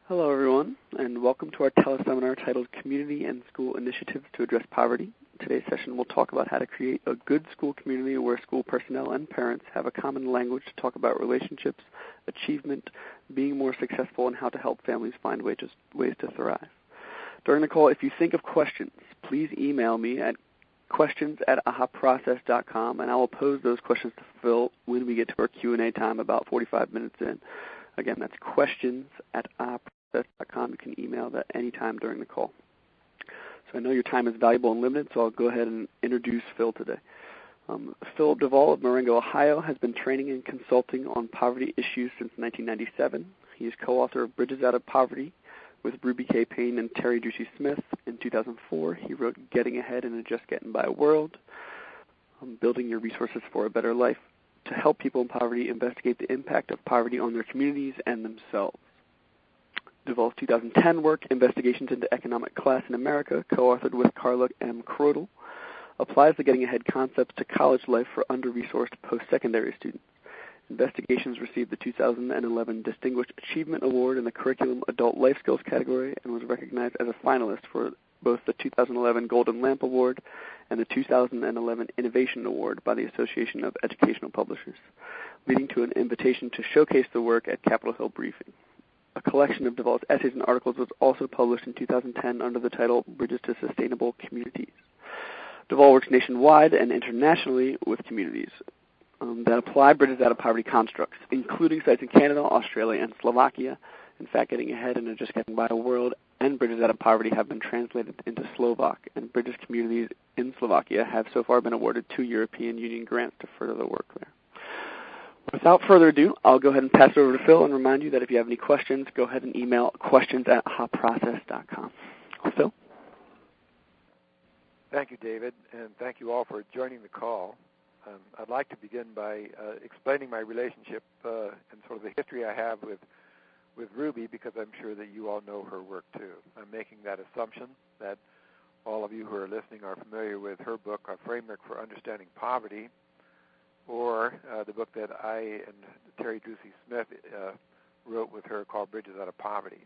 Hello, everyone, and welcome to our teleseminar titled Community and School Initiatives to Address Poverty. Today's session will talk about how to create a good school community where school personnel and parents have a common language to talk about relationships, achievement, being more successful, and how to help families find ways to thrive. During the call, if you think of questions, please email me at questions@ahaprocess.com, and I will pose those questions to Phil when we get to our Q&A time about 45 minutes in. Again, that's questions@ahaprocess.com. You can email that any time during the call. So I know your time is valuable and limited, so I'll go ahead and introduce Phil today. Philip Duvall of Marengo, Ohio, has been training and consulting on poverty issues since 1997. He is co-author of Bridges Out of Poverty with Ruby K. Payne and Terry Ducey Smith. In 2004, he wrote Getting Ahead in a Just Getting By World, Building Your Resources for a Better Life, to help people in poverty investigate the impact of poverty on their communities and themselves. Duvall's 2010 work, Investigations into Economic Class in America, co-authored with Carla M. Crodel, applies the Getting Ahead concepts to college life for under-resourced post-secondary students. Investigations received the 2011 Distinguished Achievement Award in the Curriculum Adult Life Skills category and was recognized as a finalist for both the 2011 Golden Lamp Award and the 2011 Innovation Award by the Association of Educational Publishers, leading to an invitation to showcase the work at Capitol Hill Briefing. A collection of Duvall's essays and articles was also published in 2010 under the title Bridges to Sustainable Communities. Duvall works nationwide and internationally with communities that apply Bridges Out of Poverty constructs, including sites in Canada, Australia, and Slovakia. In fact, Getting Ahead and Just Getting By a World and Bridges Out of Poverty have been translated into Slovak, and Bridges communities in Slovakia have so far been awarded 2 European Union grants to further the work there. Without further ado, I'll go ahead and pass it over to Phil and remind you that if you have any questions, go ahead and email questions@ahaprocess.com. Phil? Thank you, David, and thank you all for joining the call. I'd like to begin by explaining my relationship and sort of the history I have with Ruby, because I'm sure that you all know her work too. I'm making that assumption that all of you who are listening are familiar with her book, A Framework for Understanding Poverty, or the book that I and Terry Ducey Smith wrote with her called Bridges Out of Poverty.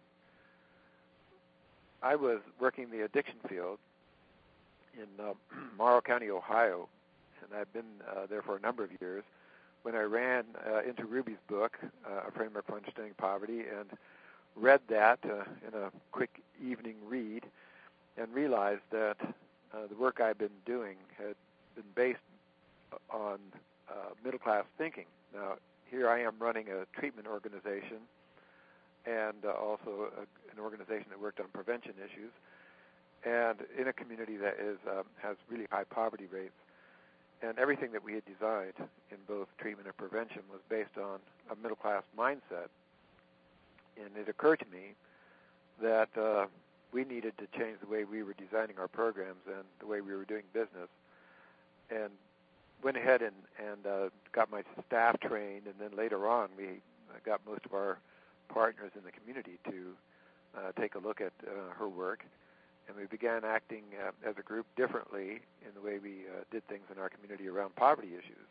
I was working the addiction field in Morrow County, Ohio, and I've been there for a number of years, when I ran into Ruby's book, A Framework for Understanding Poverty, and read that in a quick evening read, and realized that the work I've been doing had been based on middle-class thinking. Now, here I am running a treatment organization and also an organization that worked on prevention issues, and in a community that has really high poverty rates. And everything that we had designed in both treatment and prevention was based on a middle-class mindset. And it occurred to me that we needed to change the way we were designing our programs and the way we were doing business. And went ahead and got my staff trained, and then later on we got most of our partners in the community to take a look at her work. And we began acting as a group differently in the way we did things in our community around poverty issues.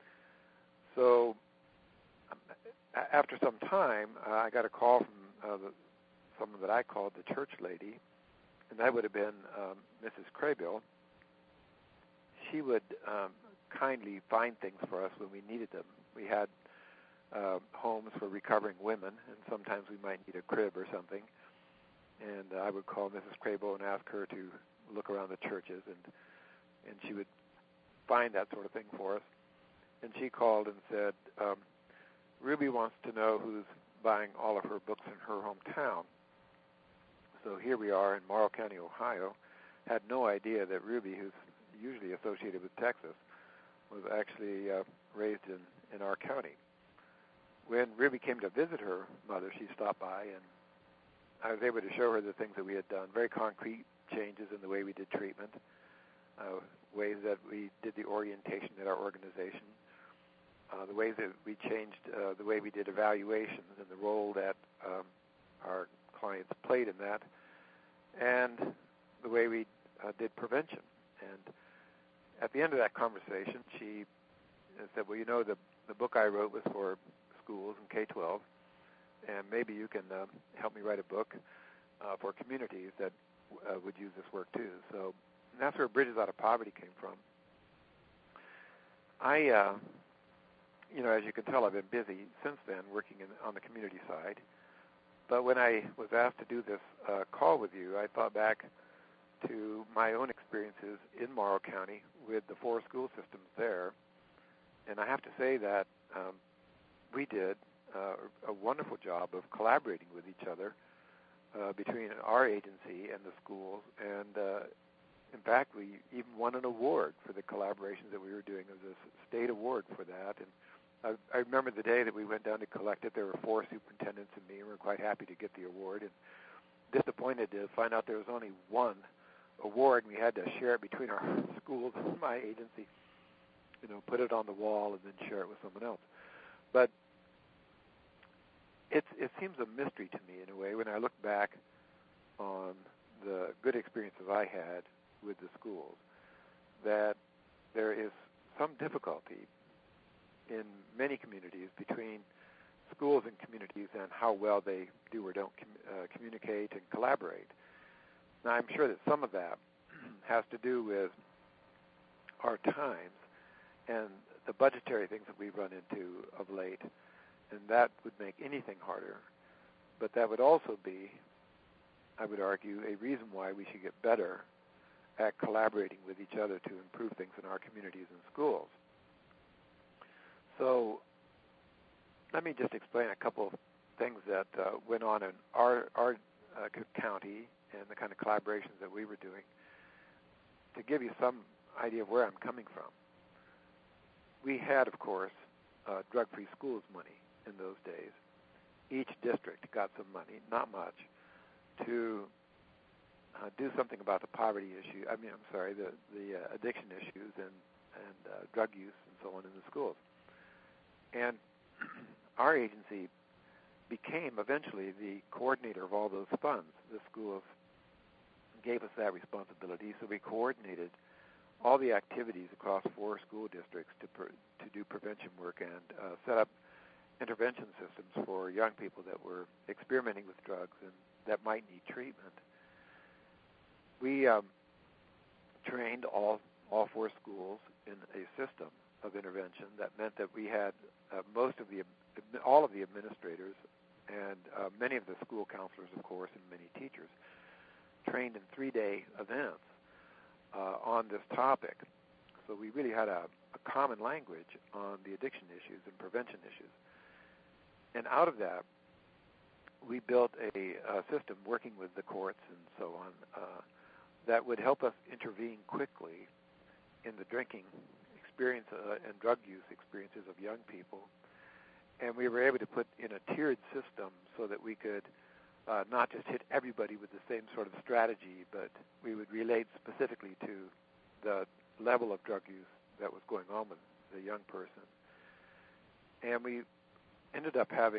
So after some time, I got a call from someone that I called the church lady, and that would have been Mrs. Craybill. She would kindly find things for us when we needed them. We had homes for recovering women, and sometimes we might need a crib or something. And I would call Mrs. Craybill and ask her to look around the churches, and she would find that sort of thing for us. And she called and said, Ruby wants to know who's buying all of her books in her hometown. So here we are in Morrow County, Ohio. Had no idea that Ruby, who's usually associated with Texas, was actually raised in our county. When Ruby came to visit her mother, she stopped by, and I was able to show her the things that we had done, very concrete changes in the way we did treatment, ways that we did the orientation at our organization, the ways that we changed the way we did evaluations and the role that our clients played in that, and the way we did prevention. And at the end of that conversation, she said, well, you know, the book I wrote was for schools in K-12, and maybe you can help me write a book for communities that would use this work too. So that's where Bridges Out of Poverty came from. I, as you can tell, I've been busy since then working on the community side. But when I was asked to do this call with you, I thought back to my own experiences in Morrow County with the 4 school systems there. And I have to say that we did a wonderful job of collaborating with each other between our agency and the schools. And in fact, we even won an award for the collaborations that we were doing. It was a state award for that. And I remember the day that we went down to collect it. There were 4 superintendents and me, and we were quite happy to get the award. And disappointed to find out there was only one award, and we had to share it between our schools and my agency. Put it on the wall and then share it with someone else. But it seems a mystery to me in a way when I look back on the good experiences I had with the schools, that there is some difficulty in many communities between schools and communities and how well they do or don't communicate and collaborate. Now, I'm sure that some of that has to do with our times and the budgetary things that we've run into of late, and that would make anything harder. But that would also be, I would argue, a reason why we should get better at collaborating with each other to improve things in our communities and schools. So let me just explain a couple of things that went on in our county and the kind of collaborations that we were doing to give you some idea of where I'm coming from. We had, of course, drug-free schools money in those days. Each district got some money, not much, to do something about the poverty issue. The addiction issues and drug use and so on in the schools. And our agency became eventually the coordinator of all those funds. The schools gave us that responsibility, so we coordinated all the activities across 4 school districts to do prevention work and set up intervention systems for young people that were experimenting with drugs and that might need treatment. We trained all 4 schools in a system of intervention that meant that we had all of the administrators and many of the school counselors, of course, and many teachers trained in 3-day events on this topic. So we really had a common language on the addiction issues and prevention issues. And out of that, we built a system working with the courts and so on that would help us intervene quickly in the drinking experience and drug use experiences of young people. And we were able to put in a tiered system so that we could not just hit everybody with the same sort of strategy, but we would relate specifically to the level of drug use that was going on with the young person. And we ended up having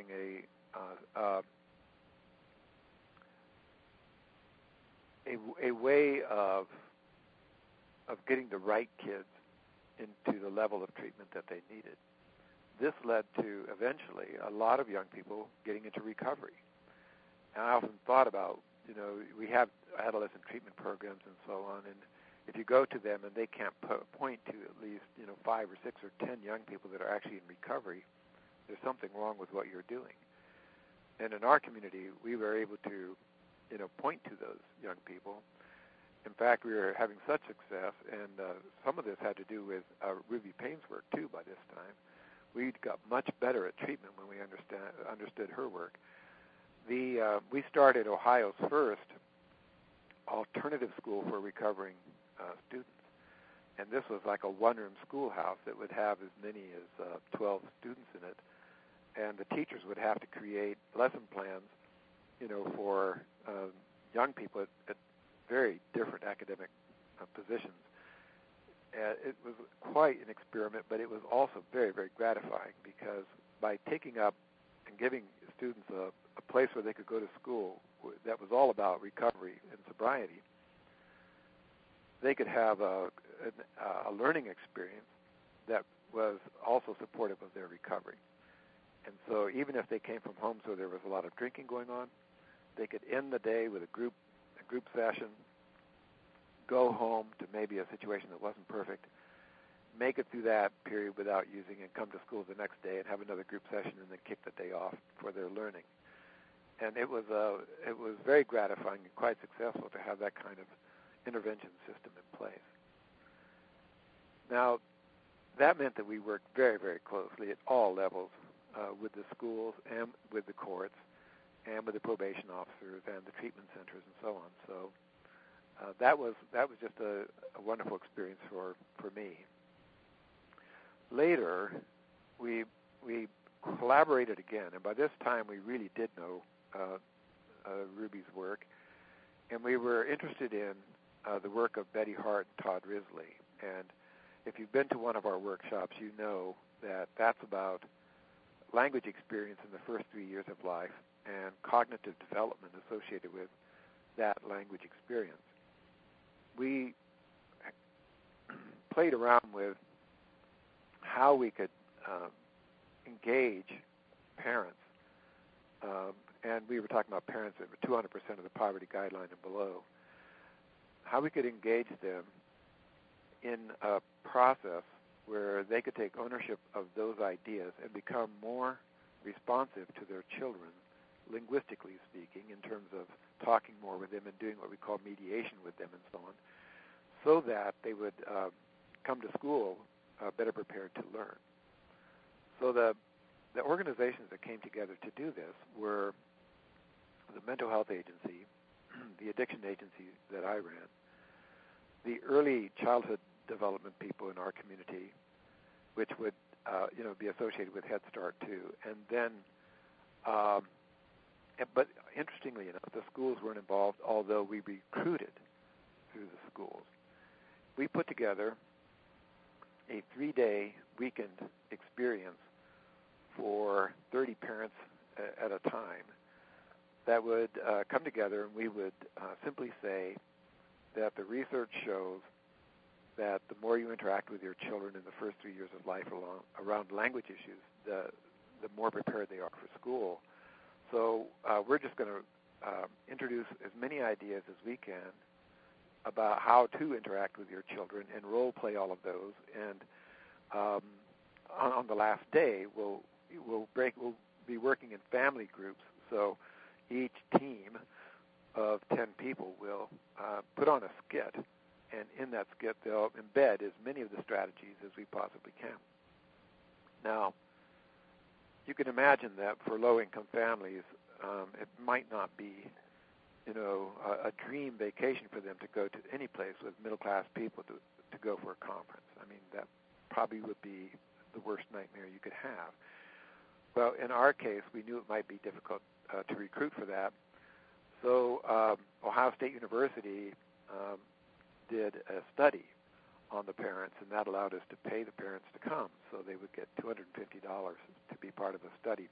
a way of getting the right kids into the level of treatment that they needed. This led to eventually a lot of young people getting into recovery. And I often thought about, we have adolescent treatment programs and so on, and if you go to them and they can't point to at least 5 or 6 or 10 young people that are actually in recovery, there's something wrong with what you're doing. And in our community, we were able to point to those young people. In fact, we were having such success, and some of this had to do with Ruby Payne's work too. By this time, we got much better at treatment when we understood her work. We started Ohio's first alternative school for recovering students, and this was like a one-room schoolhouse that would have as many as 12 students in it, and the teachers would have to create lesson plans, for young people at very different academic positions. It was quite an experiment, but it was also very, very gratifying because by taking up and giving students a place where they could go to school that was all about recovery and sobriety, they could have a learning experience that was also supportive of their recovery. And so even if they came from homes where there was a lot of drinking going on, they could end the day with a group session, go home to maybe a situation that wasn't perfect, make it through that period without using, and come to school the next day and have another group session and then kick the day off for their learning. And it was very gratifying and quite successful to have that kind of intervention system in place. Now, that meant that we worked very, very closely at all levels with the schools and with the courts and with the probation officers and the treatment centers and so on. So that was just a wonderful experience for me. Later, we collaborated again, and by this time we really did know Ruby's work, and we were interested in the work of Betty Hart and Todd Risley. And if you've been to one of our workshops, you know that that's about language experience in the first 3 years of life and cognitive development associated with that language experience. We played around with how we could engage parents, and we were talking about parents that were 200% of the poverty guideline and below, how we could engage them in a process where they could take ownership of those ideas and become more responsive to their children, linguistically speaking, in terms of talking more with them and doing what we call mediation with them and so on, so that they would come to school better prepared to learn. So the organizations that came together to do this were the Mental Health Agency, the Addiction Agency that I ran, the early childhood development people in our community, which would be associated with Head Start too, and then, but interestingly enough, the schools weren't involved, although we recruited through the schools. We put together a 3-day weekend experience for 30 parents at a time that would come together, and we would simply say that the research shows that the more you interact with your children in the first 3 years of life around language issues, the more prepared they are for school. So we're just going to introduce as many ideas as we can about how to interact with your children and role play all of those. And on the last day, we'll be working in family groups. So each team of 10 people will put on a skit, and in that skit they'll embed as many of the strategies as we possibly can. Now, you can imagine that for low-income families, it might not be, a dream vacation for them to go to any place with middle-class people to go for a conference. I mean, that probably would be the worst nightmare you could have. Well, in our case, we knew it might be difficult to recruit for that. So Ohio State University did a study on the parents, and that allowed us to pay the parents to come. So they would get $250 to be part of the study.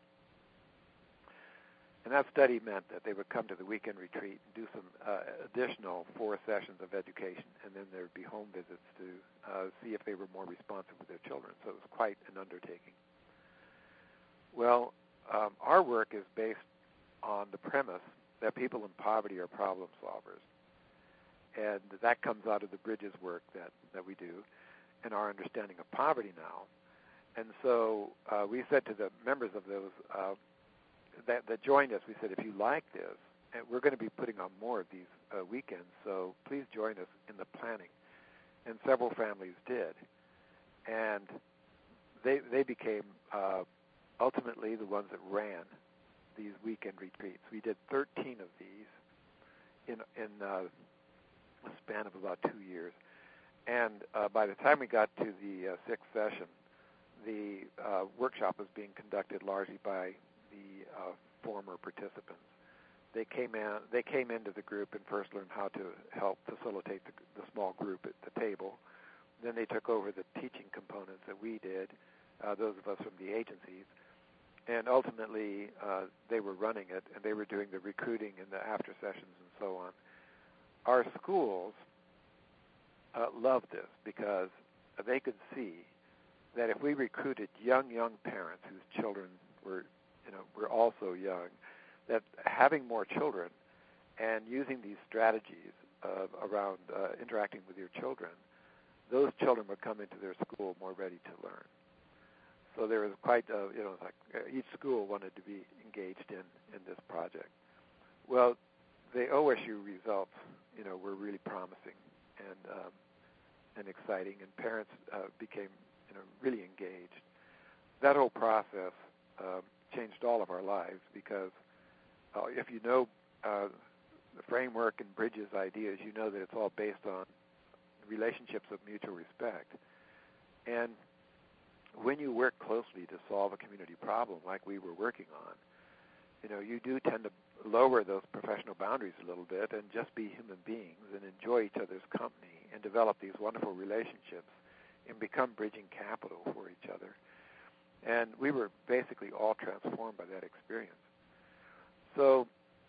And that study meant that they would come to the weekend retreat and do some additional 4 sessions of education, and then there would be home visits to see if they were more responsive with their children. So it was quite an undertaking. Well, our work is based on the premise that people in poverty are problem solvers. And that comes out of the Bridges work that we do and our understanding of poverty now. And so we said to the members of those that joined us, we said, if you like this, and we're going to be putting on more of these weekends, so please join us in the planning. And several families did. And they became ultimately the ones that ran these weekend retreats. We did 13 of these in a span of about 2 years. And by the time we got to the 6th session, the workshop was being conducted largely by the former participants. They came into the group and first learned how to help facilitate the small group at the table. Then they took over the teaching components that we did, those of us from the agencies. And ultimately, they were running it, and they were doing the recruiting and the after sessions and so on. Our schools loved this because they could see that if we recruited young parents whose children we're all so young, that having more children and using these strategies around interacting with your children, those children would come into their school more ready to learn. So there was quite, each school wanted to be engaged in this project. Well, the OSU results, were really promising and exciting, and parents became, really engaged. That whole process changed all of our lives because if you know the framework and Bridges ideas, you know that it's all based on relationships of mutual respect. And when you work closely to solve a community problem like we were working on, you do tend to lower those professional boundaries a little bit and just be human beings and enjoy each other's company and develop these wonderful relationships and become bridging capital for each other. And we were basically all transformed by that experience. So,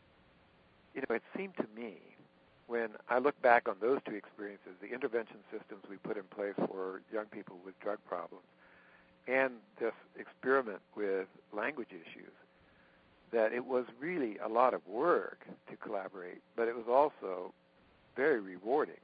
it seemed to me, when I look back on those two experiences, the intervention systems we put in place for young people with drug problems and this experiment with language issues, that it was really a lot of work to collaborate, but it was also very rewarding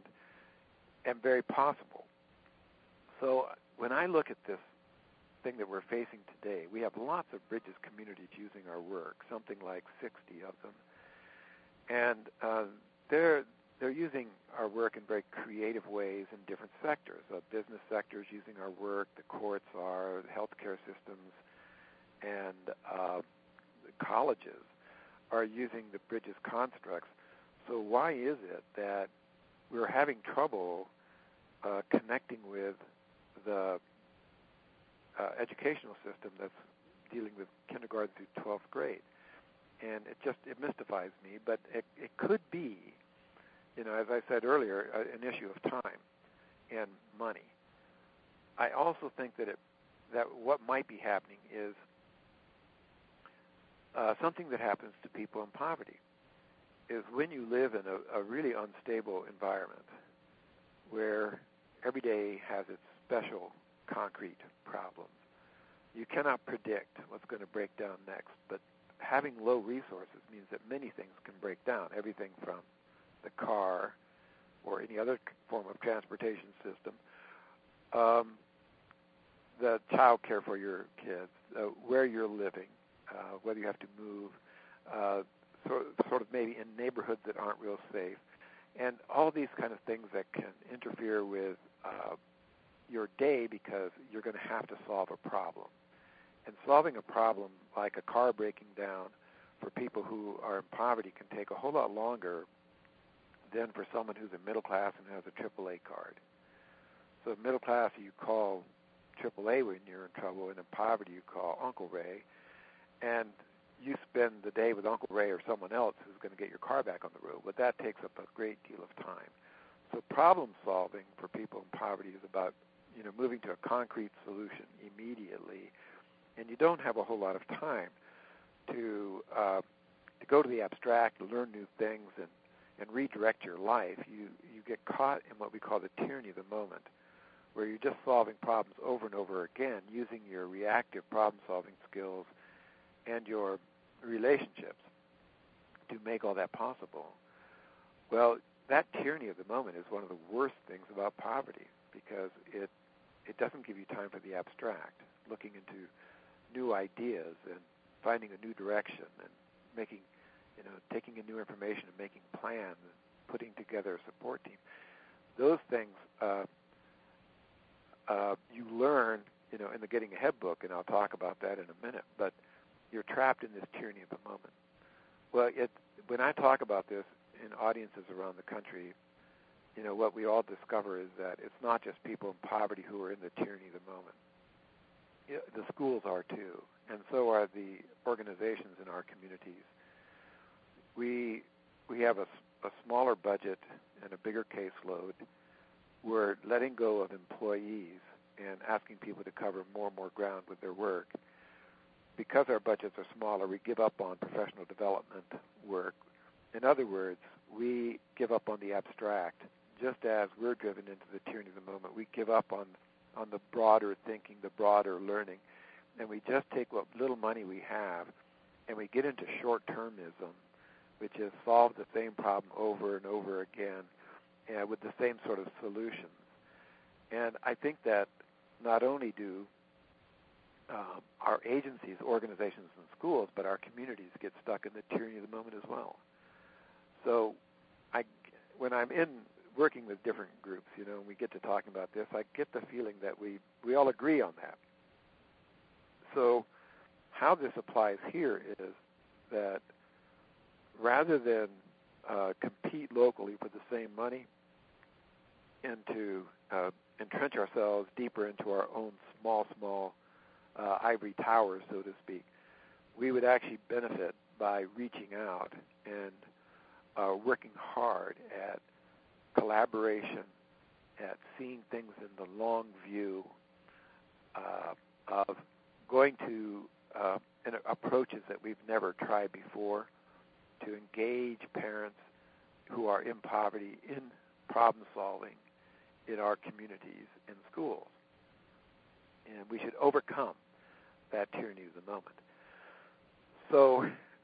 and very possible. So when I look at this thing that we're facing today, we have lots of Bridges communities using our work, something like 60 of them. And they're using our work in very creative ways in different sectors. Business sectors using our work, the courts are, the healthcare systems, and the colleges are using the Bridges constructs. So why is it that we're having trouble connecting with the educational system that's dealing with kindergarten through 12th grade? And it mystifies me, but it could be, as I said earlier, an issue of time and money. I also think that what might be happening is something that happens to people in poverty is when you live in a really unstable environment where every day has its special concrete problems. You cannot predict what's going to break down next, but having low resources means that many things can break down, everything from the car or any other form of transportation system, the child care for your kids, where you're living, whether you have to move, sort of maybe in neighborhoods that aren't real safe, and all these kind of things that can interfere with your day because you're going to have to solve a problem. And solving a problem like a car breaking down for people who are in poverty can take a whole lot longer than for someone who's in middle class and has a AAA card. So in middle class, you call AAA when you're in trouble, and in poverty, you call Uncle Ray, and you spend the day with Uncle Ray or someone else who's going to get your car back on the road. But that takes up a great deal of time. So problem solving for people in poverty is about moving to a concrete solution immediately. And you don't have a whole lot of time to go to the abstract, to learn new things, and redirect your life. You get caught in what we call the tyranny of the moment, where you're just solving problems over and over again using your reactive problem-solving skills and your relationships to make all that possible. Well, that tyranny of the moment is one of the worst things about poverty because it doesn't give you time for the abstract, looking into new ideas and finding a new direction and making, taking in new information and making plans and putting together a support team. Those things you learn, in the Getting Ahead book, and I'll talk about that in a minute, but you're trapped in this tyranny of the moment. Well, when I talk about this in audiences around the country, what we all discover is that it's not just people in poverty who are in the tyranny of the moment. The schools are too, and so are the organizations in our communities. We have a smaller budget and a bigger caseload. We're letting go of employees and asking people to cover more and more ground with their work. Because our budgets are smaller, we give up on professional development work. In other words, we give up on the abstract. Just as we're driven into the tyranny of the moment, we give up on the broader thinking, the broader learning, and we just take what little money we have, and we get into short-termism, which is solve the same problem over and over again, and with the same sort of solutions. And I think that not only do our agencies, organizations, and schools, but our communities get stuck in the tyranny of the moment as well. So when I'm working with different groups, and we get to talking about this, I get the feeling that we all agree on that. So how this applies here is that rather than compete locally for the same money and to entrench ourselves deeper into our own small ivory towers, so to speak, we would actually benefit by reaching out and working hard at collaboration, at seeing things in the long view, of going to approaches that we've never tried before to engage parents who are in poverty in problem solving in our communities and schools. And we should overcome that tyranny of the moment. So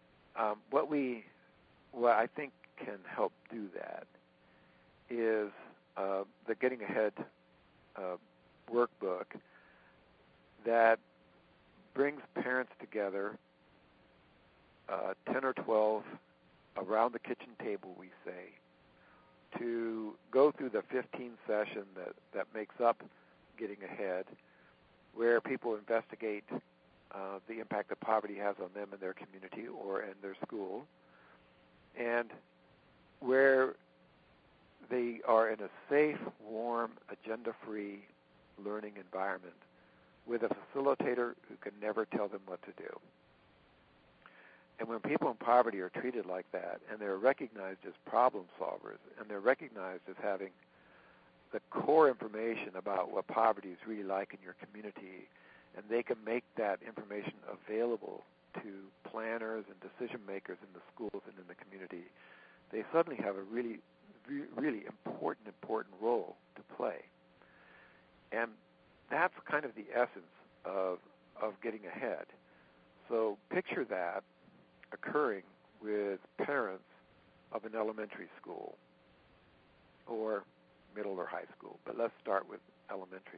what I think can help do that is the Getting Ahead workbook that brings parents together, 10 or 12 around the kitchen table, we say, to go through the 15 session that makes up Getting Ahead, where people investigate the impact that poverty has on them and their community or in their school, and where they are in a safe, warm, agenda-free learning environment with a facilitator who can never tell them what to do. And when people in poverty are treated like that, and they're recognized as problem solvers, and they're recognized as having the core information about what poverty is really like in your community, and they can make that information available to planners and decision makers in the schools and in the community, they suddenly have a really, really important role to play. And that's kind of the essence of Getting Ahead. So picture that occurring with parents of an elementary school or middle or high school, but let's start with elementary.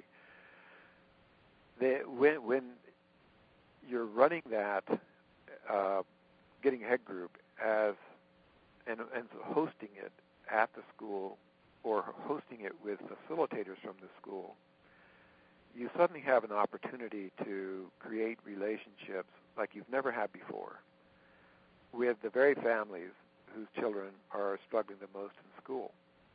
When you're running that Getting Ahead group and hosting it at the school or hosting it with facilitators from the school, you suddenly have an opportunity to create relationships like you've never had before with the very families whose children are struggling the most in school.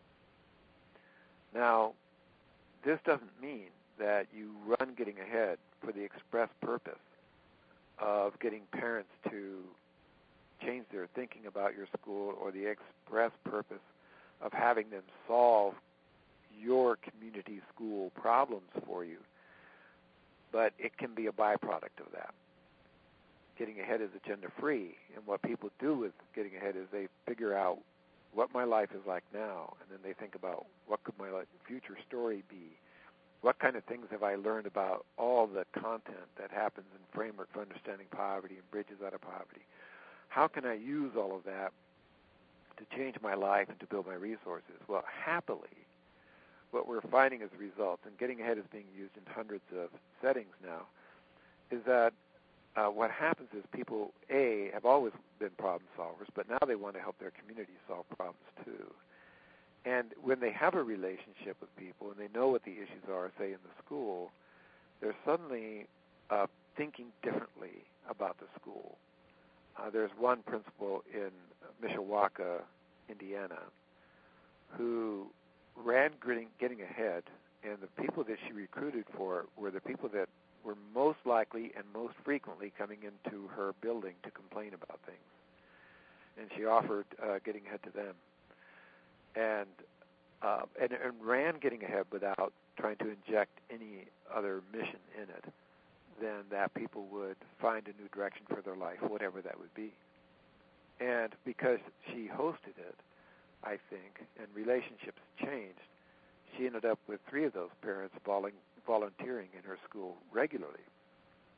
Now, this doesn't mean that you run Getting Ahead for the express purpose of getting parents to change their thinking about your school or the express purpose of having them solve your community school problems for you. But it can be a byproduct of that. Getting Ahead is agenda-free, and what people do with Getting Ahead is they figure out what my life is like now, and then they think about what could my future story be? What kind of things have I learned about all the content that happens in Framework for Understanding Poverty and Bridges Out of Poverty? How can I use all of that to change my life and to build my resources? Well, happily, what we're finding as a result, and Getting Ahead is being used in hundreds of settings now, is that what happens is people, have always been problem solvers, but now they want to help their community solve problems too. And when they have a relationship with people and they know what the issues are, say, in the school, they're suddenly thinking differently about the school. There's one principal in Mishawaka, Indiana, who ran Getting Ahead, and the people that she recruited for were the people that were most likely and most frequently coming into her building to complain about things. And she offered Getting Ahead to them. And ran Getting Ahead without trying to inject any other mission in it than that people would find a new direction for their life, whatever that would be. And because she hosted it, I think, and relationships changed, she ended up with 3 of those parents volunteering in her school regularly,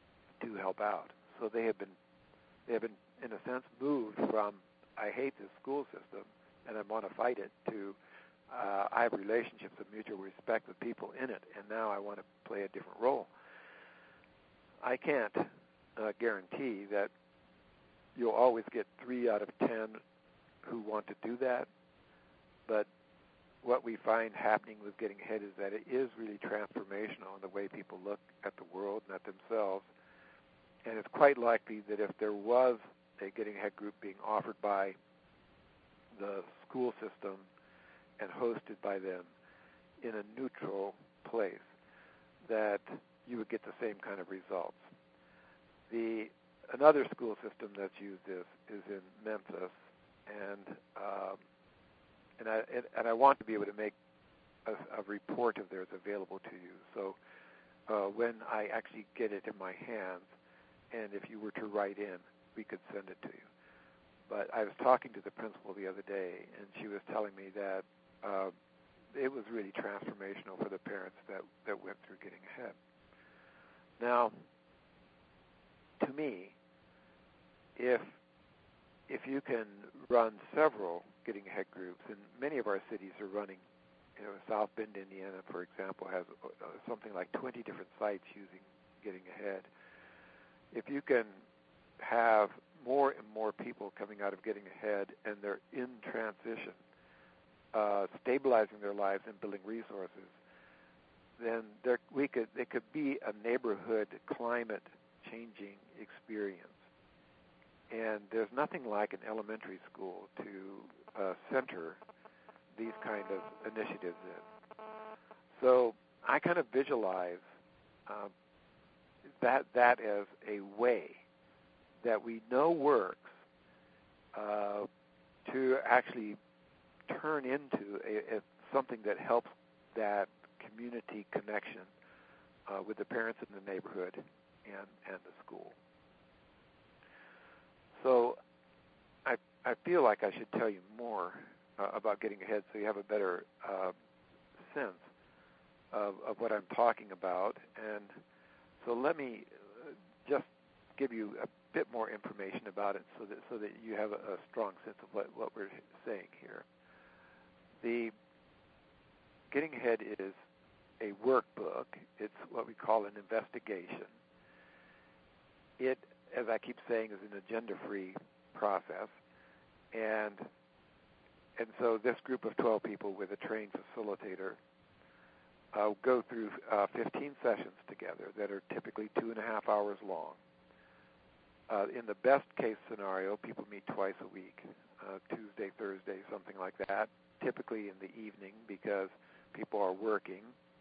to help out. So they have been, in a sense, moved from I hate this school system and I want to fight it to I have relationships of mutual respect with people in it, and now I want to play a different role. I can't guarantee that you'll always get 3 out of 10 who want to do that, but what we find happening with Getting Ahead is that it is really transformational in the way people look at the world and at themselves, and it's quite likely that if there was a Getting Ahead group being offered by the school system and hosted by them in a neutral place, that you would get the same kind of results. Another school system that's used this is in Memphis, and I want to be able to make a report of theirs available to you. So when I actually get it in my hands, and if you were to write in, we could send it to you. But I was talking to the principal the other day, and she was telling me that it was really transformational for the parents that went through Getting Ahead. Now, to me, if you can run several Getting Ahead groups, and many of our cities are running, South Bend, Indiana, for example, has something like 20 different sites using Getting Ahead. If you can have more and more people coming out of Getting Ahead and they're in transition, stabilizing their lives and building resources, then it could be a neighborhood climate changing experience. And there's nothing like an elementary school to center these kind of initiatives in. So I kind of visualize that as a way that we know works to actually turn into something that helps that community connection with the parents in the neighborhood and the school. So I feel like I should tell you more about Getting Ahead so you have a better sense of what I'm talking about. And so let me just give you a bit more information about it so that you have a strong sense of what we're saying here. The Getting Ahead is a workbook. It's what we call an investigation. It, as I keep saying, is an agenda-free process. And so this group of 12 people with a trained facilitator go through 15 sessions together that are typically 2.5 hours long. In the best case scenario, people meet twice a week, Tuesday, Thursday, something like that, typically in the evening because people are working.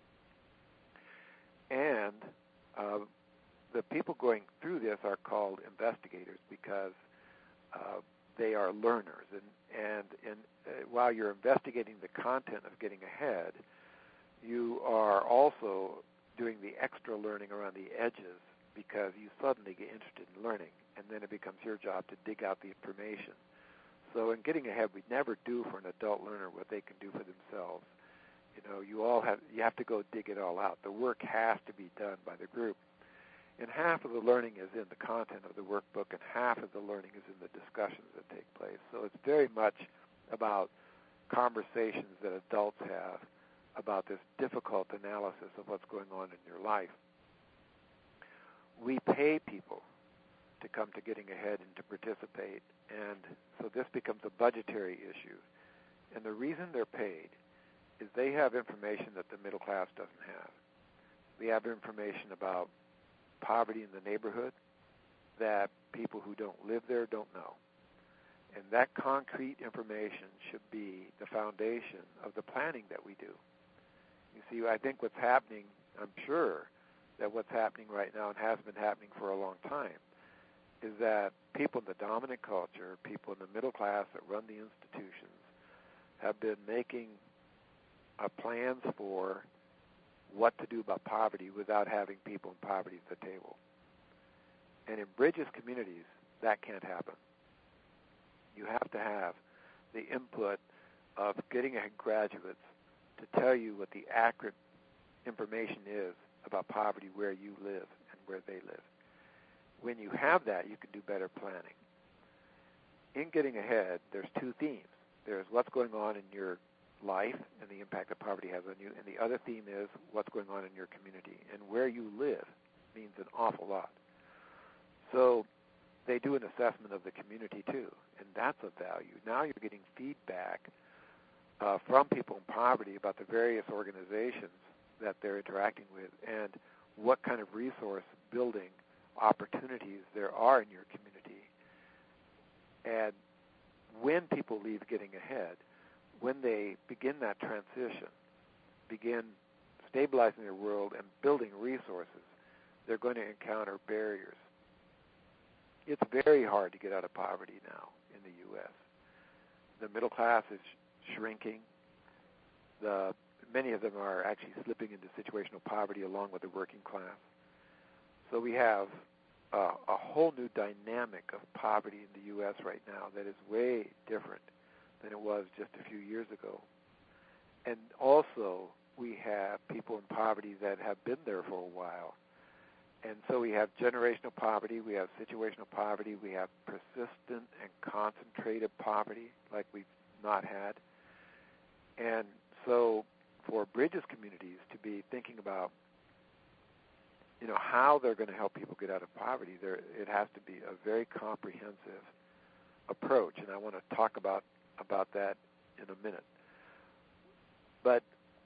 And the people going through this are called investigators because they are learners. And while you're investigating the content of Getting Ahead, you are also doing the extra learning around the edges because you suddenly get interested in learning, and then it becomes your job to dig out the information. So in Getting Ahead, we never do for an adult learner what they can do for themselves. You have to go dig it all out. The work has to be done by the group. And half of the learning is in the content of the workbook, and half of the learning is in the discussions that take place. So it's very much about conversations that adults have about this difficult analysis of what's going on in your life. We pay people to come to Getting Ahead and to participate, and so this becomes a budgetary issue. And the reason they're paid is they have information that the middle class doesn't have. They have information about poverty in the neighborhood that people who don't live there don't know. And that concrete information should be the foundation of the planning that we do. You see, I think what's happening, I'm sure that what's happening right now and has been happening for a long time, is that people in the dominant culture, people in the middle class that run the institutions, have been making plans for what to do about poverty without having people in poverty at the table. And in Bridges communities, that can't happen. You have to have the input of Getting Ahead graduates to tell you what the accurate information is about poverty where you live and where they live. when you have that, you can do better planning. In Getting Ahead, there's two themes. There's what's going on in your life and the impact that poverty has on you, and the other theme is what's going on in your community. And where you live means an awful lot. So they do an assessment of the community too, and that's of value. Now you're getting feedback from people in poverty about the various organizations that they're interacting with and what kind of resource building opportunities there are in your community. And when people leave Getting Ahead, when they begin that transition, begin stabilizing their world and building resources, they're going to encounter barriers. It's very hard to get out of poverty now in the U.S. The middle class is shrinking. Many of them are actually slipping into situational poverty along with the working class. So we have a whole new dynamic of poverty in the U.S. right now that is way different than it was just a few years ago. And also, we have people in poverty that have been there for a while. And so we have generational poverty, we have situational poverty, we have persistent and concentrated poverty like we've not had. And so for Bridges communities to be thinking about, how they're going to help people get out of poverty, it has to be a very comprehensive approach, and I want to talk about that in a minute. But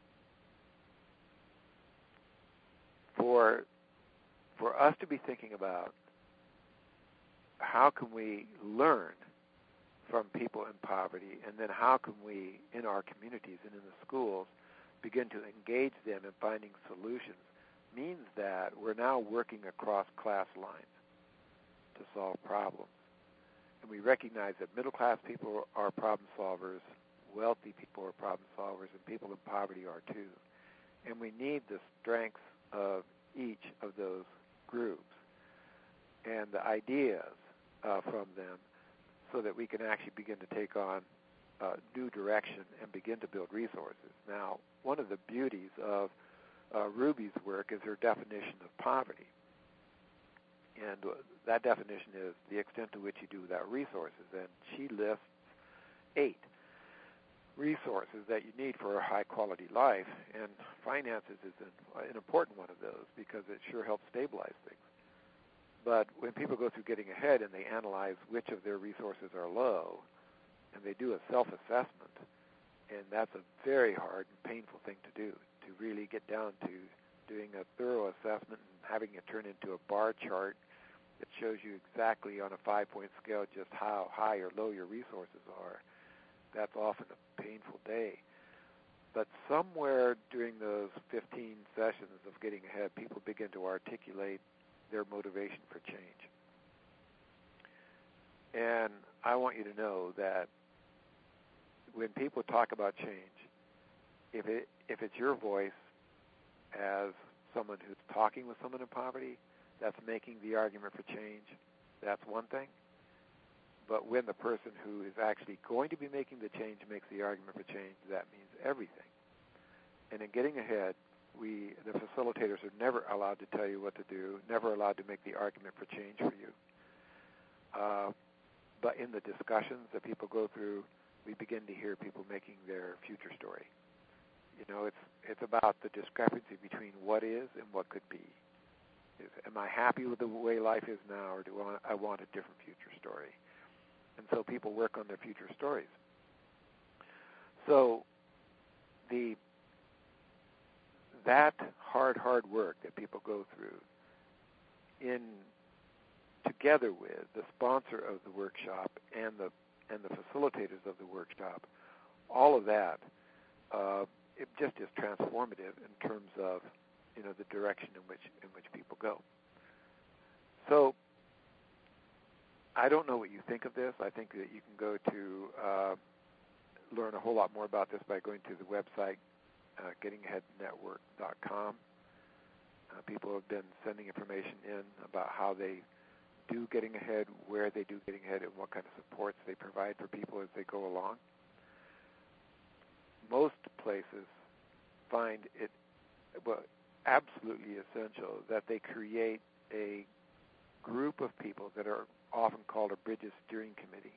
for us to be thinking about how can we learn from people in poverty, and then how can we, in our communities and in the schools, begin to engage them in finding solutions, means that we're now working across class lines to solve problems. And we recognize that middle-class people are problem solvers, wealthy people are problem solvers, and people in poverty are too. And we need the strengths of each of those groups and the ideas from them so that we can actually begin to take on new direction and begin to build resources. Now, one of the beauties of Ruby's work is her definition of poverty. And that definition is the extent to which you do without resources. And she lists 8 resources that you need for a high-quality life, and finances is an important one of those because it sure helps stabilize things. But when people go through Getting Ahead and they analyze which of their resources are low, and they do a self-assessment, and that's a very hard and painful thing to do, to really get down to doing a thorough assessment and having it turn into a bar chart that shows you exactly on a 5-point scale just how high or low your resources are. That's often a painful day. But somewhere during those 15 sessions of Getting Ahead, people begin to articulate their motivation for change. And I want you to know that when people talk about change, if it's your voice as someone who's talking with someone in poverty, that's making the argument for change, that's one thing. But when the person who is actually going to be making the change makes the argument for change, that means everything. And in Getting Ahead, the facilitators are never allowed to tell you what to do, never allowed to make the argument for change for you. But in the discussions that people go through, we begin to hear people making their future story. It's about the discrepancy between what is and what could be. Am I happy with the way life is now, or do I want a different future story? And so people work on their future stories. So that hard work that people go through, together with the sponsor of the workshop and the facilitators of the workshop, all of that, it just is transformative in terms of the direction in which people go. So I don't know what you think of this. I think that you can go to learn a whole lot more about this by going to the website gettingaheadnetwork.com. People have been sending information in about how they do Getting Ahead, where they do Getting Ahead, and what kind of supports they provide for people as they go along. Most places find it absolutely essential that they create a group of people that are often called a Bridges Steering Committee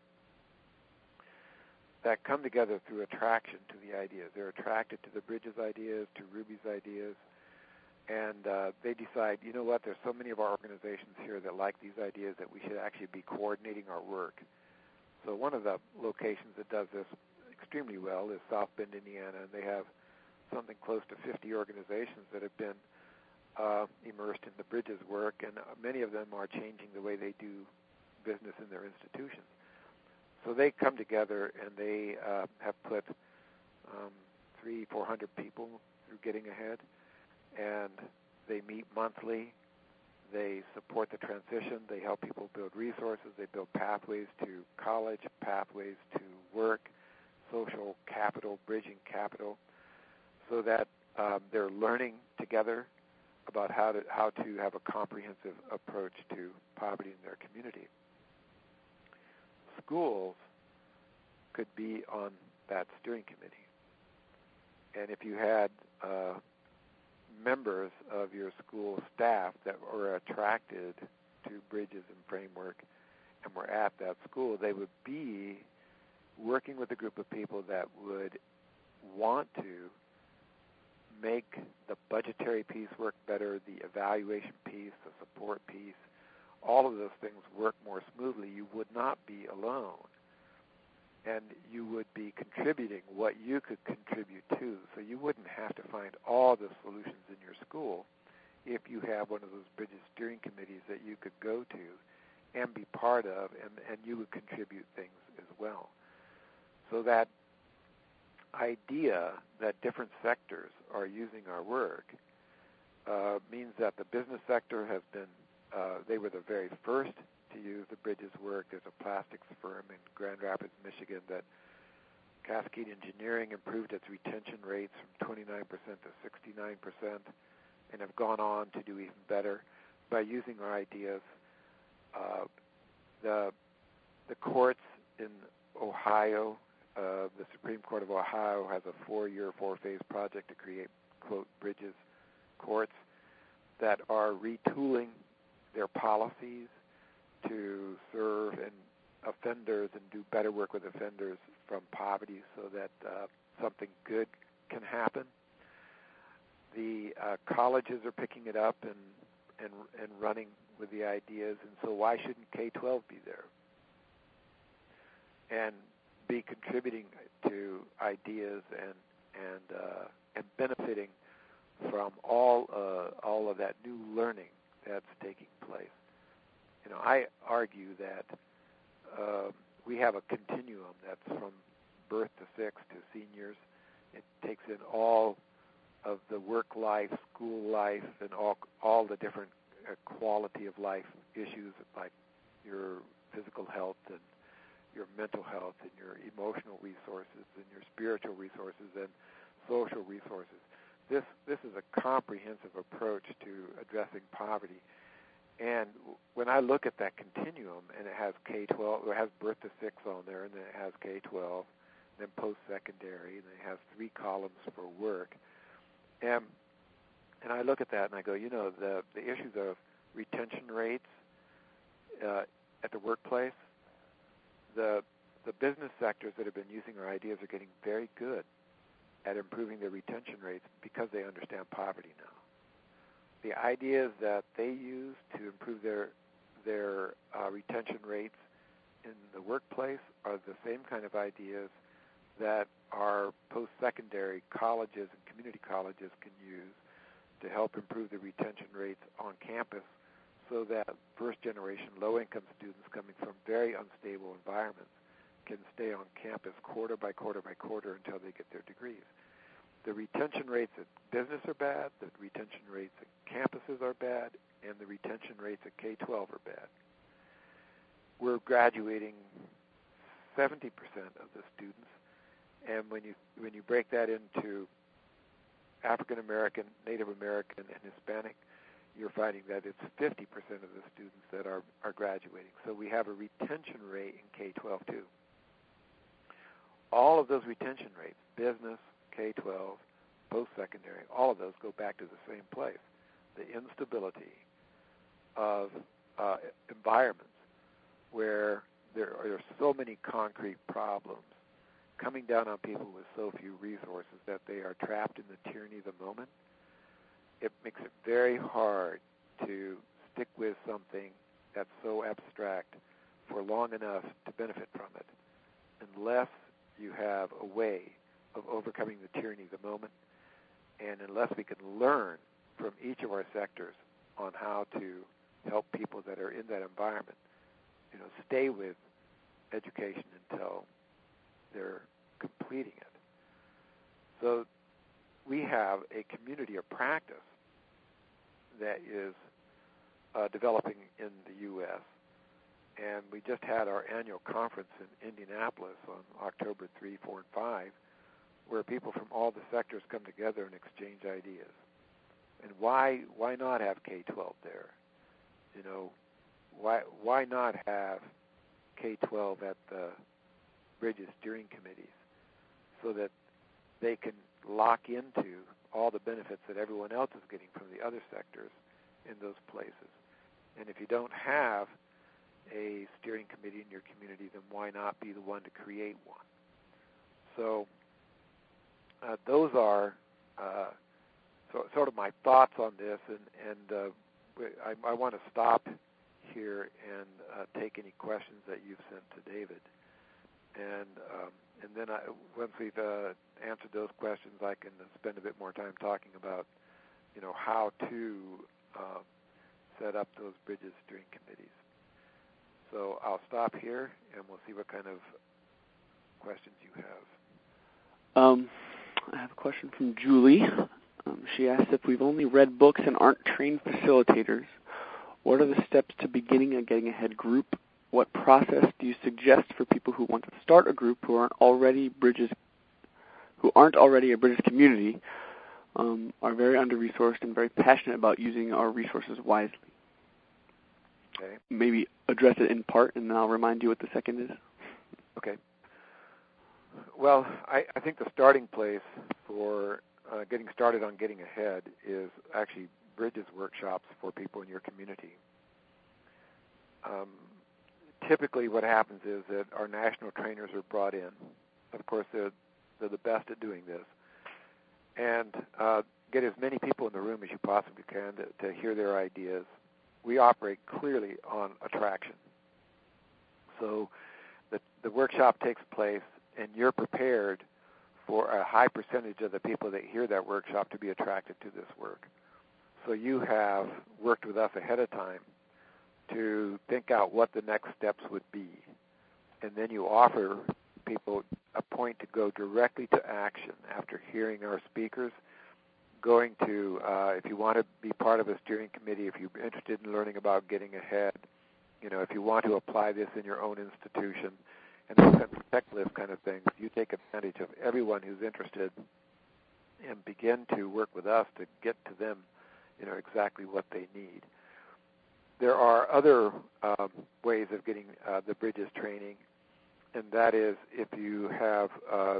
that come together through attraction to the ideas. They're attracted to the Bridges ideas, to Ruby's ideas, and they decide, you know what, there's so many of our organizations here that like these ideas that we should actually be coordinating our work. So one of the locations that does this extremely well is South Bend, Indiana, and they have something close to 50 organizations that have been immersed in the Bridges work, and many of them are changing the way they do business in their institutions. So they come together and they have put 300-400 people through Getting Ahead, and they meet monthly. They support the transition. They help people build resources. They build pathways to college, pathways to work, social capital, bridging capital, so that they're learning together about how to have a comprehensive approach to poverty in their community. Schools could be on that steering committee. And if you had members of your school staff that were attracted to Bridges and Framework and were at that school, they would be working with a group of people that would want to make the budgetary piece work better, the evaluation piece, the support piece, all of those things work more smoothly. You would not be alone, and you would be contributing what you could contribute to. So you wouldn't have to find all the solutions in your school if you have one of those Bridges steering committees that you could go to and be part of, and you would contribute things as well. So that idea that different sectors are using our work means that the business sector has been, they were the very first to use the Bridges work. There's a plastics firm in Grand Rapids, Michigan that Cascade Engineering improved its retention rates from 29% to 69% and have gone on to do even better by using our ideas. The courts in Ohio, the Supreme Court of Ohio has a 4-year, 4-phase project to create, quote, Bridges courts that are retooling their policies to serve offenders and do better work with offenders from poverty so that something good can happen. The colleges are picking it up and running with the ideas, and so why shouldn't K-12 be there and be contributing to ideas and benefiting from all of that new learning that's taking place? You know, I argue that we have a continuum that's from birth to 6 to seniors. It takes in all of the work life, school life, and all the different quality of life issues like your physical health and your mental health and your emotional resources and your spiritual resources and social resources. This is a comprehensive approach to addressing poverty. And when I look at that continuum, and it has K-12, it has birth to 6 on there, and then it has K-12, then post-secondary, and then it has 3 columns for work. And I look at that and I go, you know, the issues of retention rates at the workplace, the business sectors that have been using our ideas are getting very good at improving their retention rates because they understand poverty now. The ideas that they use to improve their retention rates in the workplace are the same kind of ideas that our post-secondary colleges and community colleges can use to help improve the retention rates on campus so that first-generation low-income students coming from very unstable environments can stay on campus quarter by quarter by quarter until they get their degrees. The retention rates at business are bad, the retention rates at campuses are bad, and the retention rates at K-12 are bad. We're graduating 70% of the students, and when you break that into African American, Native American, and Hispanic, you're finding that it's 50% of the students that are graduating. So we have a retention rate in K-12 too. All of those retention rates, business, K-12, post-secondary, all of those go back to the same place, the instability of environments where there are so many concrete problems coming down on people with so few resources that they are trapped in the tyranny of the moment, it makes it very hard to stick with something that's so abstract for long enough to benefit from it, unless you have a way of overcoming the tyranny of the moment, and unless we can learn from each of our sectors on how to help people that are in that environment, stay with education until they're completing it. So we have a community of practice that is developing in the U.S., and we just had our annual conference in Indianapolis on October 3, 4, and 5, where people from all the sectors come together and exchange ideas. And why not have K-12 there? Why not have K-12 at the Bridges steering committees so that they can lock into all the benefits that everyone else is getting from the other sectors in those places? And if you don't have a steering committee in your community, then why not be the one to create one? So those are sort of my thoughts on this, and I want to stop here and take any questions that you've sent to David. And then once we've answered those questions, I can spend a bit more time talking about, how to set up those Bridges steering committees. So I'll stop here, and we'll see what kind of questions you have. I have a question from Julie. She asked if we've only read books and aren't trained facilitators, what are the steps to beginning a Getting Ahead group? What process do you suggest for people who want to start a group who aren't already a Bridges community, are very under-resourced and very passionate about using our resources wisely? Okay. Maybe address it in part, and then I'll remind you what the second is. Okay. Well, I think the starting place for getting started on Getting Ahead is actually Bridges workshops for people in your community. Typically what happens is that our national trainers are brought in. Of course, they're the best at doing this. And get as many people in the room as you possibly can to hear their ideas. We operate clearly on attraction. So the workshop takes place, and you're prepared for a high percentage of the people that hear that workshop to be attracted to this work. So you have worked with us ahead of time to think out what the next steps would be. And then you offer people a point to go directly to action after hearing our speakers, going to, if you want to be part of a steering committee, if you're interested in learning about Getting Ahead, if you want to apply this in your own institution, and those checklist kind of things, you take advantage of everyone who's interested and begin to work with us to get to them, exactly what they need. There are other ways of getting the Bridges training, and that is if you have,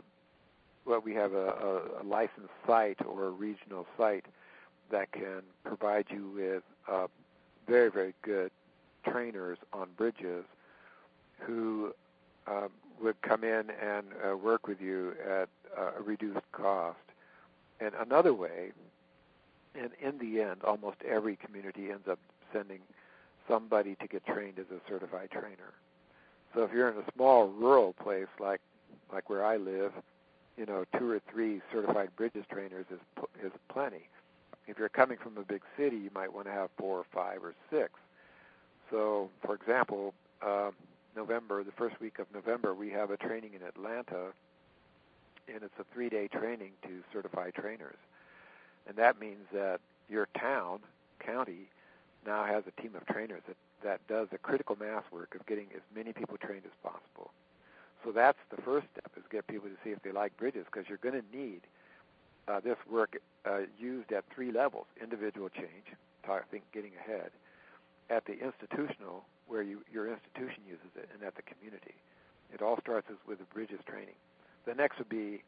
we have a licensed site or a regional site that can provide you with very, very good trainers on Bridges who would come in and work with you at a reduced cost. And another way, and in the end, almost every community ends up sending somebody to get trained as a certified trainer. So if you're in a small rural place like where I live, 2 or 3 certified Bridges trainers is plenty. If you're coming from a big city, you might want to have 4 or 5 or 6. So, for example, the first week of November, we have a training in Atlanta, and it's a 3-day training to certify trainers. And that means that your county, now has a team of trainers that does the critical mass work of getting as many people trained as possible. So that's the first step, is get people to see if they like Bridges, because you're going to need this work used at 3 levels: individual change, think Getting Ahead, at the institutional, where your institution uses it, and at the community. It all starts with the Bridges training. The next would be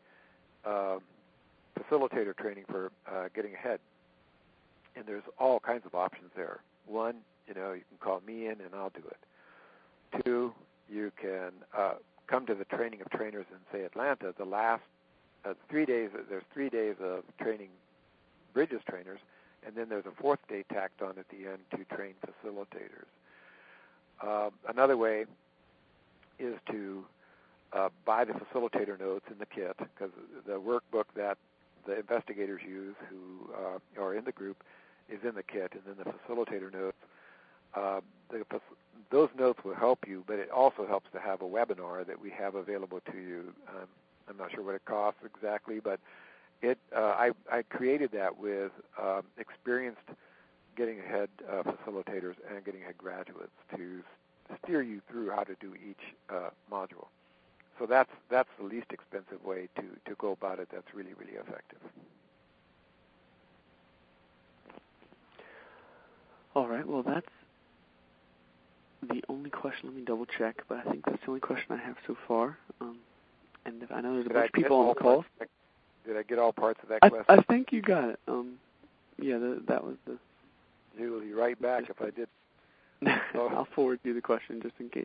facilitator training for Getting Ahead. And there's all kinds of options there. One You can call me in and I'll do it. 2, you can come to the training of trainers in, say, Atlanta. The last 3 days, there's 3 days of training Bridges trainers, and then there's a 4th day tacked on at the end to train facilitators. Another way is to buy the facilitator notes in the kit, because the workbook that the investigators use who are in the group is in the kit, and then the facilitator notes. Those notes will help you, but it also helps to have a webinar that we have available to you. I'm not sure what it costs exactly, but I created that with experienced getting ahead facilitators and getting ahead graduates to steer you through how to do each module. So that's the least expensive way to go about it. That's really, really effective. All right. Well, that's the only question. Let me double check, but I think that's the only question I have so far. And I know there's a bunch of people on the call. Did I get all parts of that question? I think you got it. Yeah, that was the. Julie, right back if I did. I'll forward you the question just in case.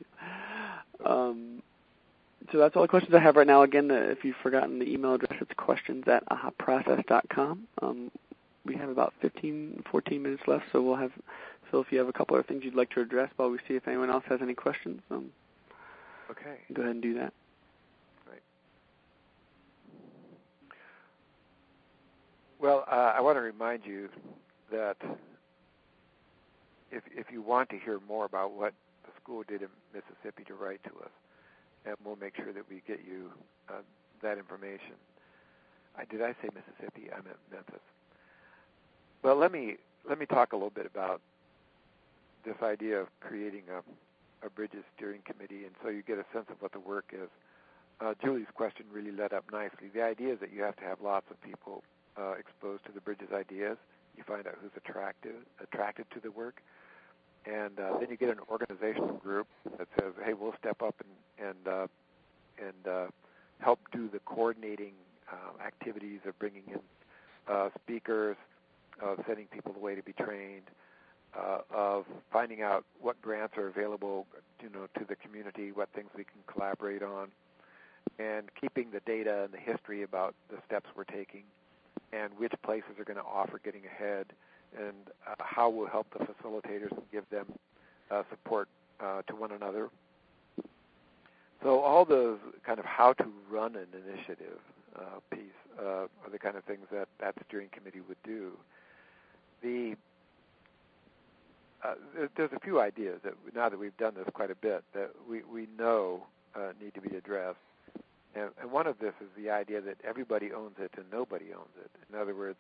So that's all the questions I have right now. Again, if you've forgotten the email address, it's questions@ahaprocess.com. We have about 14 minutes left, so we'll have, Phil, if you have a couple other things you'd like to address while we see if anyone else has any questions, okay. Go ahead and do that. Right. Well, I want to remind you that if you want to hear more about what the school did in Mississippi, to write to us, and we'll make sure that we get you that information. Did I say Mississippi? I meant Memphis. Well, let me talk a little bit about this idea of creating a Bridges steering committee, and so you get a sense of what the work is. Julie's question really led up nicely. The idea is that you have to have lots of people exposed to the Bridges ideas. You find out who's attracted to the work, and then you get an organizational group that says, "Hey, we'll step up and help do the coordinating activities of bringing in speakers, of sending people the way to be trained, of finding out what grants are available, to the community, what things we can collaborate on, and keeping the data and the history about the steps we're taking, and which places are going to offer getting ahead, and how we'll help the facilitators and give them support to one another." So all those kind of how to run an initiative piece are the kind of things that steering committee would do. There's a few ideas that now that we've done this quite a bit that we know need to be addressed. And one of this is the idea that everybody owns it and nobody owns it. In other words,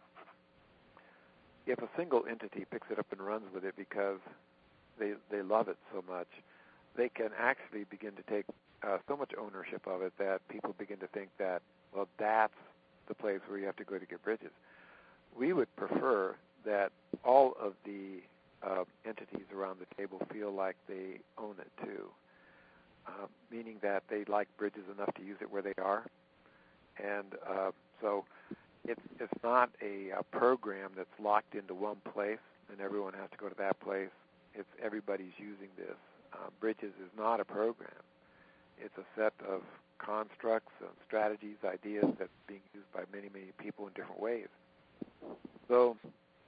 if a single entity picks it up and runs with it because they love it so much, they can actually begin to take so much ownership of it that people begin to think that, well, that's the place where you have to go to get Bridges. We would prefer that all of the entities around the table feel like they own it too, meaning that they like Bridges enough to use it where they are. And so it's not a program that's locked into one place and everyone has to go to that place. It's everybody's using this. Bridges is not a program. It's a set of constructs and strategies, ideas that's being used by many, many people in different ways. So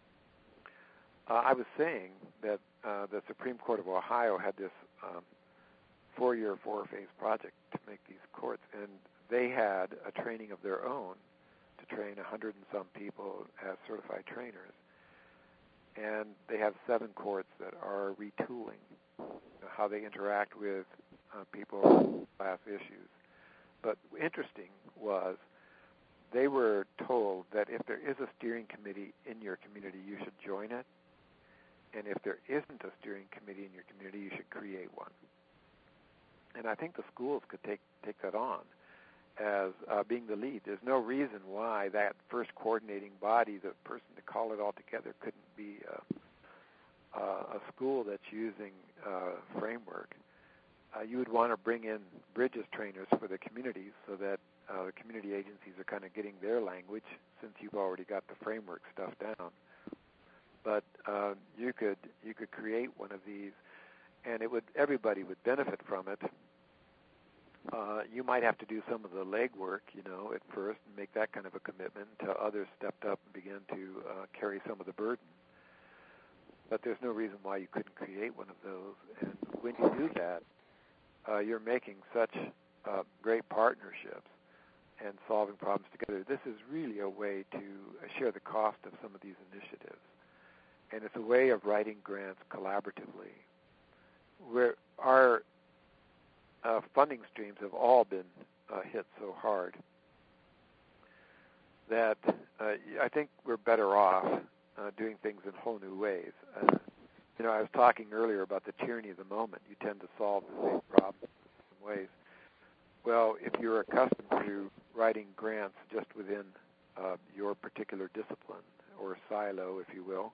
I was saying that the Supreme Court of Ohio had this 4-year, 4-phase project to make these courts, and they had a training of their own to train 100 and some people as certified trainers. And they have 7 courts that are retooling how they interact with people, class issues. But interesting was they were told that if there is a steering committee in your community, you should join it. And if there isn't a steering committee in your community, you should create one. And I think the schools could take that on as being the lead. There's no reason why that first coordinating body, the person to call it all together, couldn't be a school that's using framework. You would want to bring in Bridges trainers for the communities so that the community agencies are kind of getting their language since you've already got the framework stuff down. but you could create one of these, and everybody would benefit from it. You might have to do some of the legwork, at first, and make that kind of a commitment until others stepped up and began to carry some of the burden. But there's no reason why you couldn't create one of those. And when you do that, you're making such great partnerships and solving problems together. This is really a way to share the cost of some of these initiatives. And it's a way of writing grants collaboratively. Where our funding streams have all been hit so hard that I think we're better off doing things in whole new ways. I was talking earlier about the tyranny of the moment. You tend to solve the same problem in different ways. Well, if you're accustomed to writing grants just within your particular discipline or silo, if you will,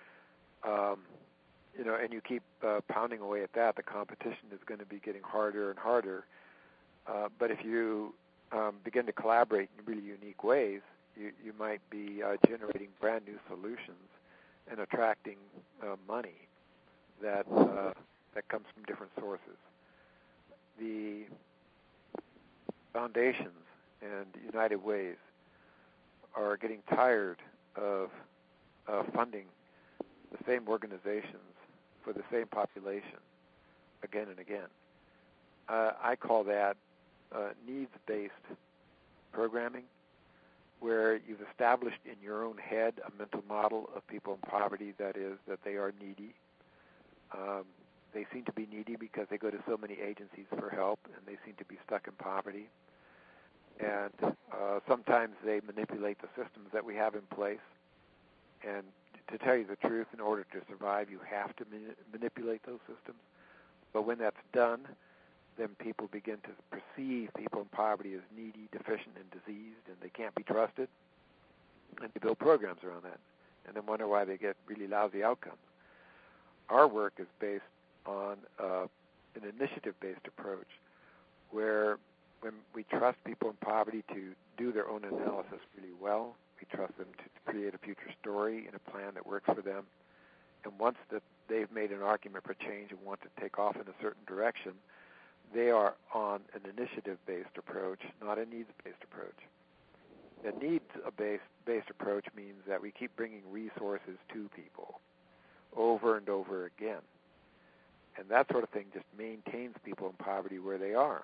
and you keep pounding away at that, the competition is going to be getting harder and harder. But if you begin to collaborate in really unique ways, you might be generating brand new solutions and attracting money that comes from different sources. The foundations and United Ways are getting tired of funding the same organizations for the same population again and again. I call that needs-based programming, where you've established in your own head a mental model of people in poverty, that is, that they are needy. They seem to be needy because they go to so many agencies for help, and they seem to be stuck in poverty. And sometimes they manipulate the systems that we have in place. And to tell you the truth, in order to survive, you have to manipulate those systems. But when that's done, then people begin to perceive people in poverty as needy, deficient, and diseased, and they can't be trusted. And they build programs around that, and then wonder why they get really lousy outcomes. Our work is based on an initiative-based approach, where when we trust people in poverty to do their own analysis really well, we trust them to create a future story and a plan that works for them. And once that they've made an argument for change and want to take off in a certain direction, they are on an initiative-based approach, not a needs-based approach. A needs-based approach means that we keep bringing resources to people over and over again. And that sort of thing just maintains people in poverty where they are,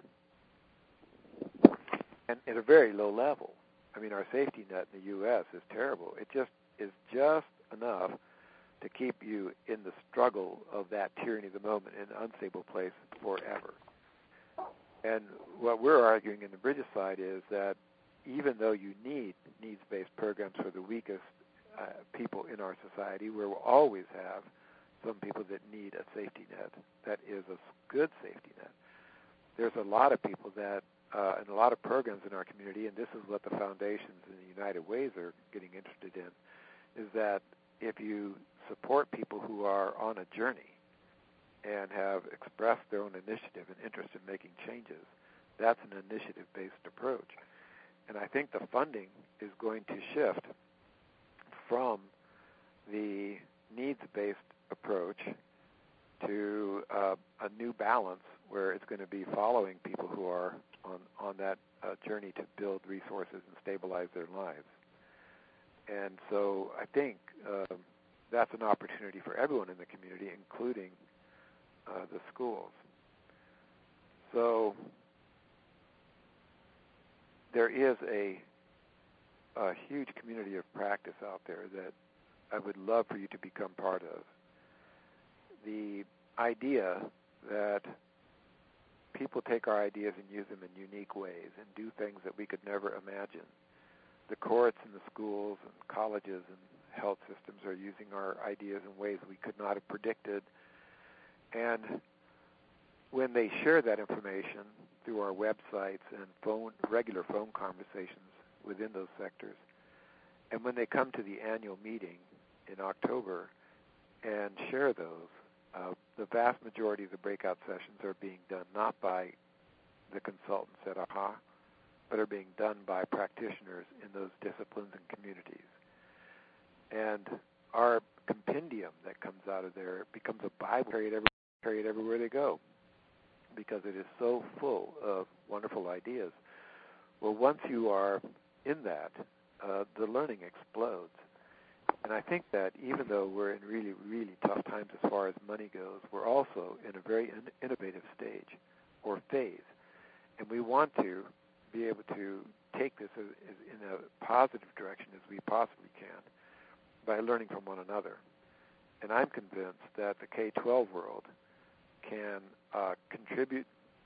and at a very low level. I mean, our safety net in the U.S. is terrible. It just is just enough to keep you in the struggle of that tyranny of the moment in an unstable place forever. And what we're arguing in the Bridges side is that even though you need needs-based programs for the weakest people in our society, where we'll always have some people that need a safety net that is a good safety net, there's a lot of people that, and a lot of programs in our community, and this is what the foundations in the United Ways are getting interested in, is that if you support people who are on a journey and have expressed their own initiative and interest in making changes, that's an initiative-based approach. And I think the funding is going to shift from the needs-based approach to a new balance where it's going to be following people who are on that journey to build resources and stabilize their lives. And so I think that's an opportunity for everyone in the community, including the schools. So there is a huge community of practice out there that I would love for you to become part of. The idea that people take our ideas and use them in unique ways and do things that we could never imagine. The courts and the schools and colleges and health systems are using our ideas in ways we could not have predicted. And when they share that information through our websites and regular phone conversations within those sectors, and when they come to the annual meeting in October and share those, the vast majority of the breakout sessions are being done not by the consultants at AHA, but are being done by practitioners in those disciplines and communities. And our compendium that comes out of there. It becomes a Bible, carry it everywhere they go, because it is so full of wonderful ideas. Well, once you are in that, the learning explodes. And I think that even though we're in really, really tough times as far as money goes, we're also in a very innovative stage or phase. And we want to be able to take this in a positive direction as we possibly can by learning from one another. And I'm convinced that the K-12 world can contribute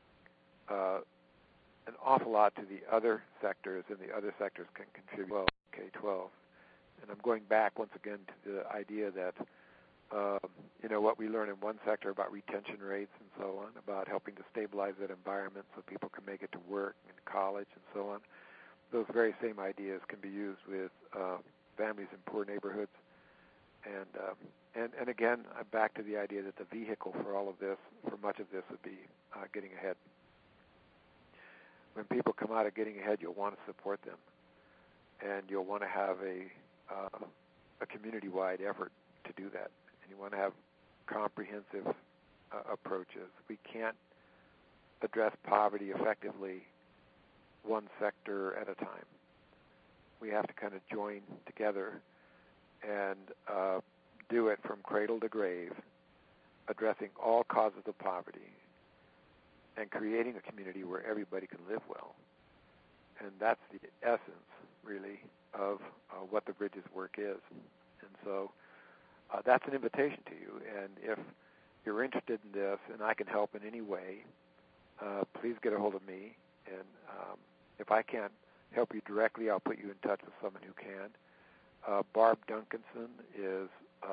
an awful lot to the other sectors, and the other sectors can contribute well to K-12. And I'm going back once again to the idea that, what we learn in one sector about retention rates and so on, about helping to stabilize that environment so people can make it to work and college and so on, those very same ideas can be used with families in poor neighborhoods. And again, I'm back to the idea that the vehicle for all of this, for much of this, would be getting ahead. When people come out of getting ahead, you'll want to support them, and you'll want to have a community-wide effort to do that, and you want to have comprehensive approaches. We can't address poverty effectively one sector at a time. We have to kind of join together and do it from cradle to grave, addressing all causes of poverty and creating a community where everybody can live well. And that's the essence, really, of what the Bridges work is. And so that's an invitation to you. And if you're interested in this and I can help in any way, please get a hold of me. And if I can't help you directly, I'll put you in touch with someone who can. Barb Duncanson is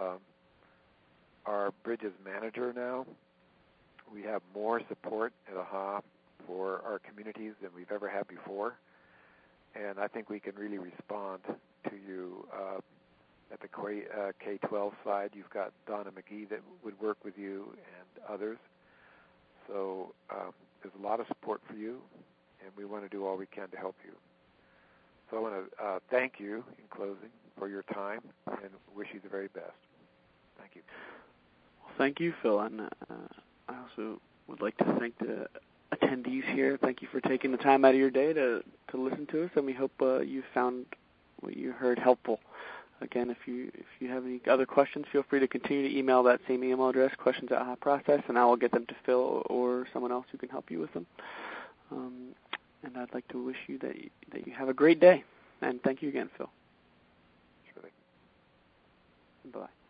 our Bridges manager now. We have more support at AHA for our communities than we've ever had before. And I think we can really respond to you. At the K-12 side, you've got Donna McGee that would work with you and others. So there's a lot of support for you, and we want to do all we can to help you. So I want to thank you in closing for your time and wish you the very best. Thank you. Well, thank you, Phil. And I also would like to thank the attendees here. Thank you for taking the time out of your day to listen to us, and we hope you found what you heard helpful. Again, if you have any other questions, feel free to continue to email that same email address, questions@AHA-Process, and I will get them to Phil or someone else who can help you with them. And I'd like to wish you that you have a great day. And thank you again, Phil. Sure. Bye.